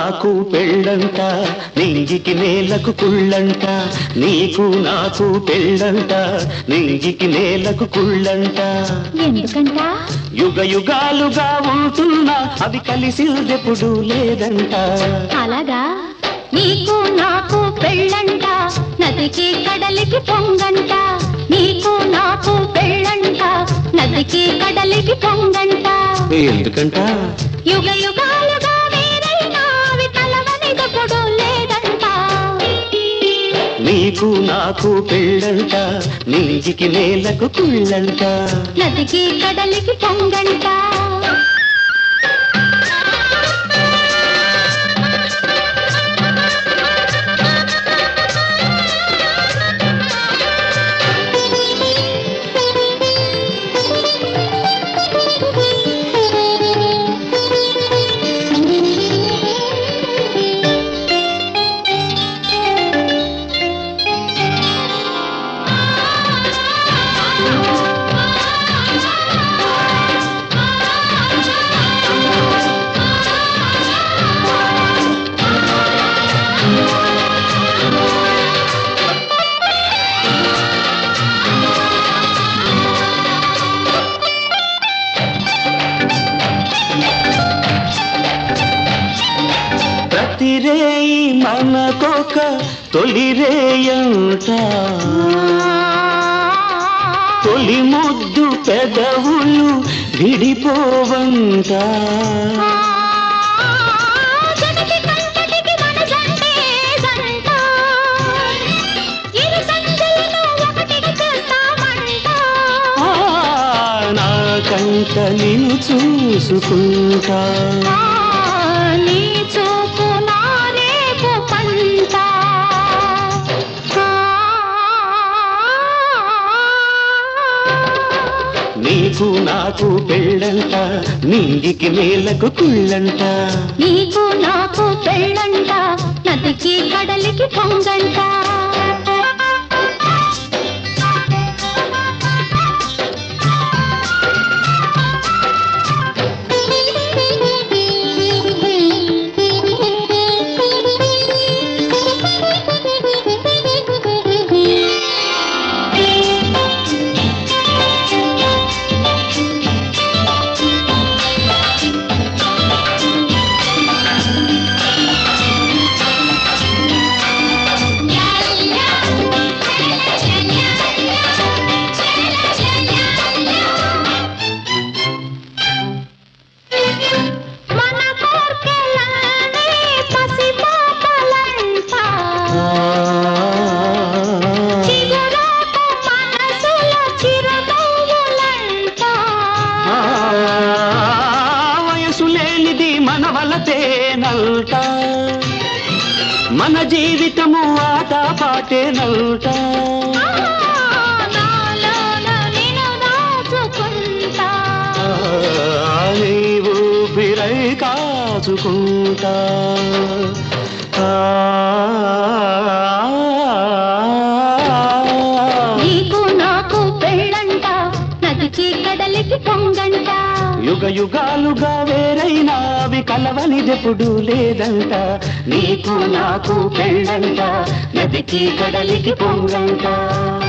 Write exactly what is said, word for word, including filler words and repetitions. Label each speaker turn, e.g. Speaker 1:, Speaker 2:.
Speaker 1: నాకు పెళ్ళంట నింగికి నేలకు కుళ్ళంట నీకు నాకు పెళ్ళంట నింగికి నేలకు కుళ్ళంట
Speaker 2: ఎందుకంట
Speaker 1: యుగ యుగాలుగా ఉంటున్నా అవి కలిసిందెప్పుడు లేదంట
Speaker 2: అలాగా నీకు నాకు పెళ్ళంట నదికి కడలికి పొంగంట నీకు నాకు పెళ్ళంట నదికి కడలికి పొంగంట
Speaker 1: ఎందుకంట
Speaker 2: యుగ యుగాలుగా వేరైనా అవి కలవనిదెప్పుడు లేదంట
Speaker 1: నీకు నాకు పెళ్ళంట నింగికి నేలకు కుళ్ళంట
Speaker 2: నదికి కడలికి పొంగంట
Speaker 1: ప్రతిరేయి మనకొక తొలిరేయంట తొలి ముద్దు పెదవులు విడిపోవంట నా కంట నిన్ను చూసుకుంటా
Speaker 2: నీ చూపు నా రేపు పంట
Speaker 1: నీకు నాకు పెళ్ళంట నింగికి నేలకు కుళ్ళంట
Speaker 2: నీకు నాకు పెళ్ళంట నదికి కడలికి పొంగంట
Speaker 1: మన జీవితము ఆట పాటేనౌట నీవు బిరై కాచుకుంటా
Speaker 2: నీకు నాకు పెళ్ళంట నదికి కడలికి పొంగంట
Speaker 1: యుగ యుగాలుగా వేరైనా అవి కలవనిదెప్పుడు లేదంట నీకు నాకు పెళ్ళంట నదికి కడలికి పొంగంట